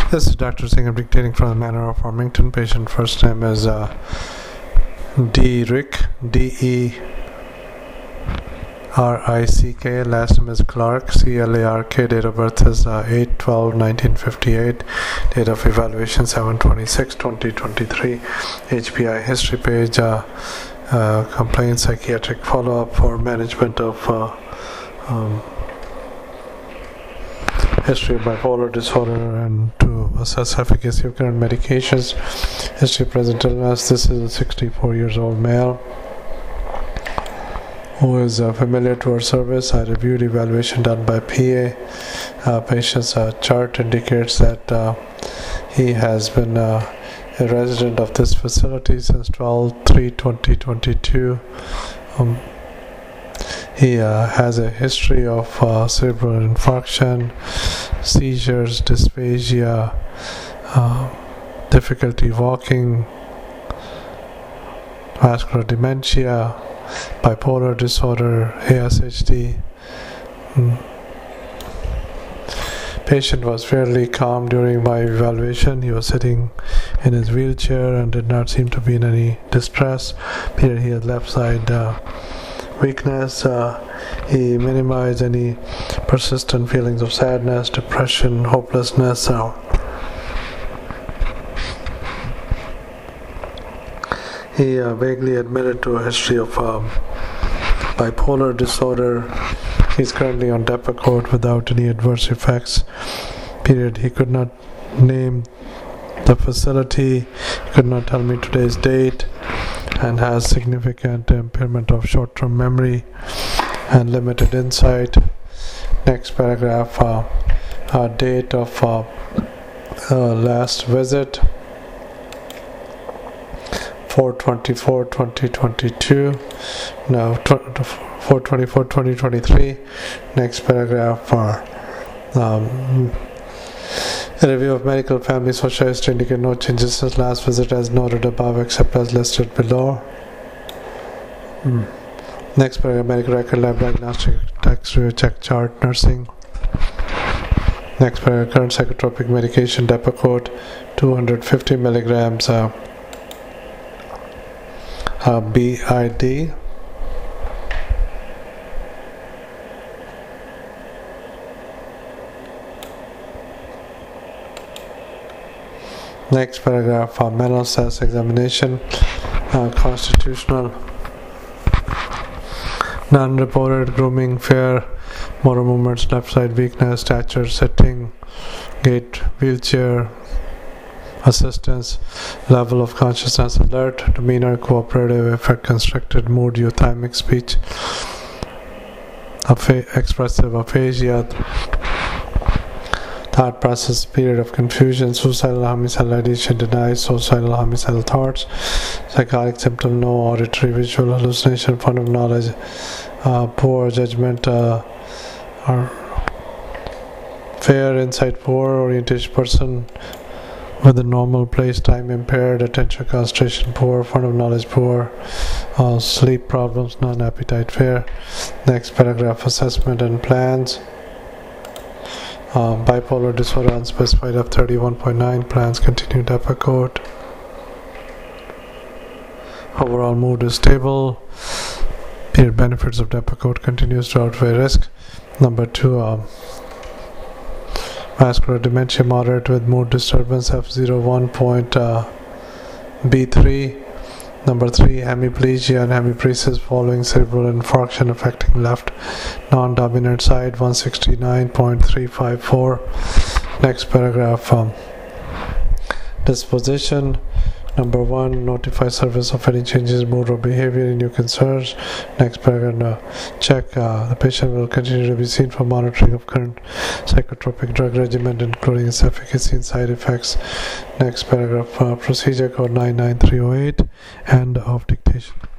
This is Dr. Singh. I'm dictating from the Manor of Farmington. Patient first name is D. Rick, D-E-R-I-C-K. Last name is Clark, C-L-A-R-K. Date of birth is 8/12/1958. Date of evaluation 7/26/2023. HPI history page. Complaint psychiatric follow-up for management of history of bipolar disorder and to assess efficacy of current medications. History of present illness. This is a 64 years old male who is familiar to our service. I reviewed evaluation done by PA. Patient's chart indicates that he has been a resident of this facility since 12/3/2022. He has a history of cerebral infarction, seizures, dysphagia, difficulty walking, vascular dementia, bipolar disorder, ASHD. Patient was fairly calm during my evaluation. He was sitting in his wheelchair and did not seem to be in any distress. Here he had left side weakness. He minimized any persistent feelings of sadness, depression, hopelessness. He vaguely admitted to a history of bipolar disorder. He's currently on Depakote without any adverse effects. He could not name the facility, he could not tell me today's date, and has significant impairment of short-term memory and limited insight. Next paragraph, date of last visit 4/24/2022. Now 4/24/2023. Next paragraph, a review of medical family social history indicate no changes since last visit as noted above except as listed below. Next paragraph, medical record, lab diagnostic, tax review, check chart, nursing. Next paragraph, current psychotropic medication, Depakote 250 milligrams BID. Next paragraph, mental status examination, constitutional, non-reported grooming, fear, motor movements, left side weakness, stature, sitting, gait, wheelchair, assistance, level of consciousness, alert, demeanor, cooperative, affect, constricted, mood, euthymic speech, expressive aphasia, thought process, period of confusion, suicidal, homicidal ideation, denies suicidal, homicidal thoughts, psychotic symptom, no auditory, visual hallucination, fund of knowledge, poor judgment, or fair insight, poor orientation, person with a normal place, time impaired, attention, concentration, poor, fund of knowledge, poor, sleep problems, non-appetite, fair. Next paragraph, assessment and plans. Bipolar disorder unspecified of 31.9, plans continue Depakote. Overall mood is stable. Peer benefits of Depakote continues to outweigh risk. Number 2, vascular dementia moderate with mood disturbance F01.B3. Number 3, hemiplegia and hemiparesis following cerebral infarction affecting left non-dominant side 169.354. Next paragraph, disposition. Number 1, notify service of any changes in mood or behavior in new concerns. Next paragraph, check. The patient will continue to be seen for monitoring of current psychotropic drug regimen, including its efficacy and side effects. Next paragraph, procedure code 99308, end of dictation.